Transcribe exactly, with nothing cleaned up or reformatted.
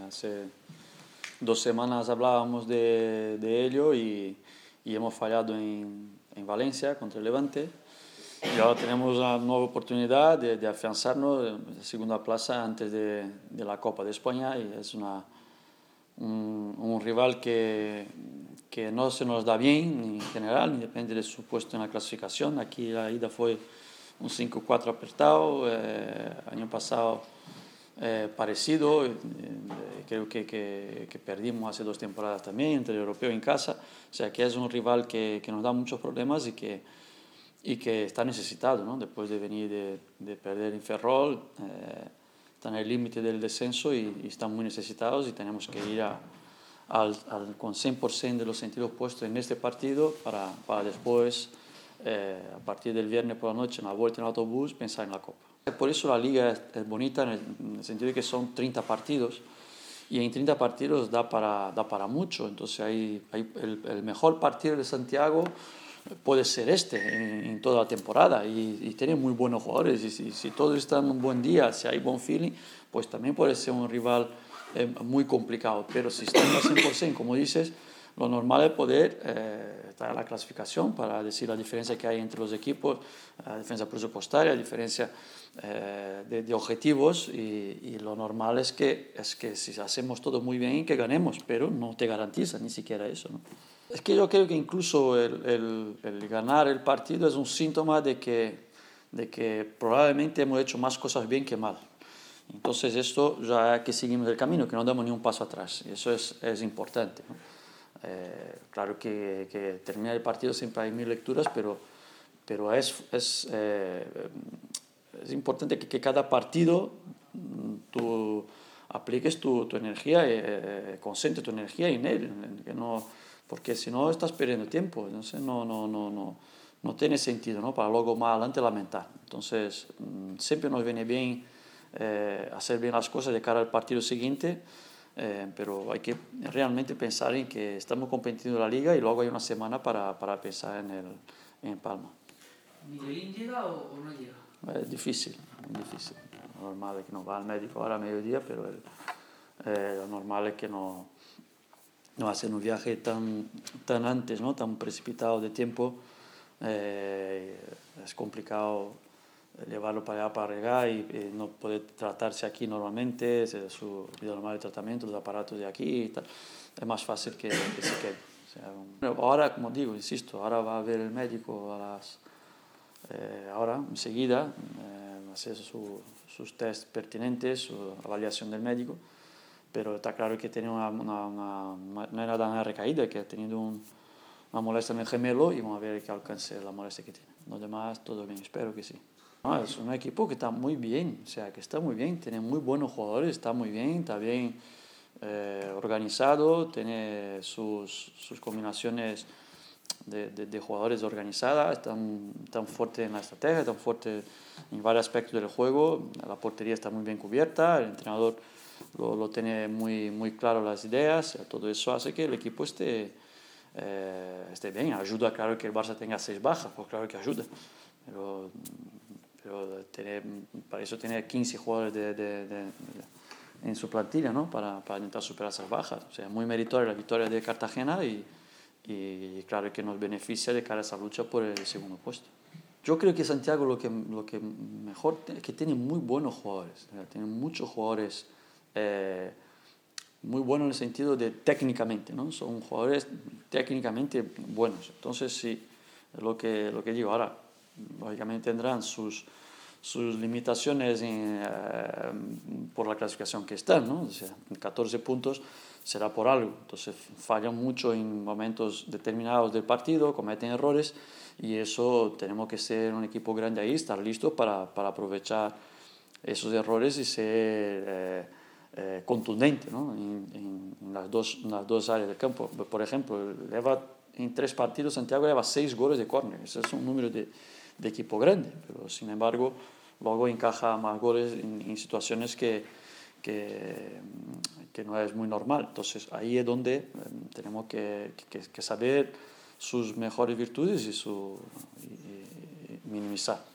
hace dos semanas hablábamos de, de ello y, y hemos fallado en, en Valencia contra el Levante. Y ahora tenemos una nueva oportunidad de, de afianzarnos en la segunda plaza antes de, de la Copa de España, y es una, un, un rival que, que no se nos da bien en general, ni depende de su puesto en la clasificación. Aquí la ida fue un cinco cuatro apretado, eh, año pasado eh, parecido, eh, creo que, que, que perdimos hace dos temporadas también entre el europeo en casa, o sea que es un rival que, que nos da muchos problemas y que y que está necesitado, ¿no? Después de venir de, de perder en Ferrol, eh, están en el límite del descenso y, y están muy necesitados, y tenemos que ir a, al, al, con cien por ciento de los sentidos puestos en este partido para, para después, eh, a partir del viernes por la noche, en la vuelta en autobús, pensar en la Copa. Por eso la liga es, es bonita en el, en el sentido de que son treinta partidos, y en treinta partidos da para, da para mucho. Entonces hay, hay el, el mejor partido de Santiago puede ser este en, en toda la temporada, y, y tiene muy buenos jugadores, y si, si todos están en un buen día, si hay buen feeling, pues también puede ser un rival eh, muy complicado. Pero si están al cien por ciento, como dices, lo normal es poder eh, estar en la clasificación para decir la diferencia que hay entre los equipos, la diferencia presupuestaria, la diferencia eh, de, de objetivos, y, y lo normal es que, es que si hacemos todo muy bien, que ganemos, pero no te garantiza ni siquiera eso, ¿no? Es que yo creo que incluso el, el, el ganar el partido es un síntoma de que, de que probablemente hemos hecho más cosas bien que mal. Entonces esto ya es que seguimos el camino, que no damos ni un paso atrás, y eso es, es importante, ¿no? Eh, claro que, que terminar el partido siempre hay mil lecturas, pero, pero es, es, eh, es importante que, que cada partido tú apliques tu, tu energía, eh, concentre tu energía en él, que no, porque si no estás perdiendo tiempo. Entonces no, no, no, no, no tiene sentido, ¿no? Para luego más adelante lamentar. Entonces siempre nos viene bien eh, hacer bien las cosas de cara al partido siguiente, eh, pero hay que realmente pensar en que estamos compitiendo en la liga y luego hay una semana para, para pensar en, el, en Palma. ¿Miguelín llega o, o no llega? Es difícil, es difícil. Lo normal es que no va al médico ahora a mediodía, pero el, eh, lo normal es que no, no hacen un viaje tan, tan antes, ¿no? Tan precipitado de tiempo. Eh, es complicado llevarlo para allá, para regar, y eh, no puede tratarse aquí normalmente, es su vida normal de tratamiento, los aparatos de aquí y tal. Es más fácil que, que se quede. O sea, bueno, ahora, como digo, insisto, ahora va a ver el médico a las, eh, ahora, enseguida, eh, hacer su, sus test pertinentes, su avaliación del médico. Pero está claro que tiene una, una, una, no era una recaída, que ha tenido un, una molestia en el gemelo, y vamos a ver qué alcance la molestia que tiene. Los demás, todo bien, espero que sí. No, es un equipo que está muy bien, o sea, que está muy bien, tiene muy buenos jugadores, está muy bien, está bien eh, organizado, tiene sus, sus combinaciones de, de, de jugadores organizadas, están tan fuerte en la estrategia, tan fuerte en varios aspectos del juego, la portería está muy bien cubierta, el entrenador lo, lo tiene muy, muy claro las ideas, todo eso hace que el equipo esté, eh, esté bien. Ayuda, claro, que el Barça tenga seis bajas, pues claro que ayuda, pero, pero tiene, para eso tiene quince jugadores de, de, de, de, en su plantilla, ¿no? para, para intentar superar esas bajas. O sea, muy meritoria la victoria de Cartagena, y, y claro que nos beneficia de cara a esa lucha por el segundo puesto. Yo creo que Santiago lo que, lo que mejor es que tiene muy buenos jugadores, tiene muchos jugadores eh, muy buenos en el sentido de técnicamente, ¿no? Son jugadores técnicamente buenos. Entonces, sí, lo que, lo que digo ahora, lógicamente tendrán sus, sus limitaciones en, eh, por la clasificación que están, ¿no? O sea, catorce puntos será por algo. Entonces fallan mucho en momentos determinados del partido, cometen errores, y eso tenemos que ser un equipo grande ahí, estar listos para, para aprovechar esos errores y ser eh, eh, contundente, ¿no? en, en, en, las dos, en las dos áreas del campo. Por ejemplo, lleva, en tres partidos Santiago lleva seis goles de córner. Ese es un número de, de equipo grande, pero sin embargo luego encaja más goles en, en situaciones que, que, que no es muy normal. Entonces ahí es donde eh, tenemos que, que, que saber sus mejores virtudes y, su, y, y minimizar.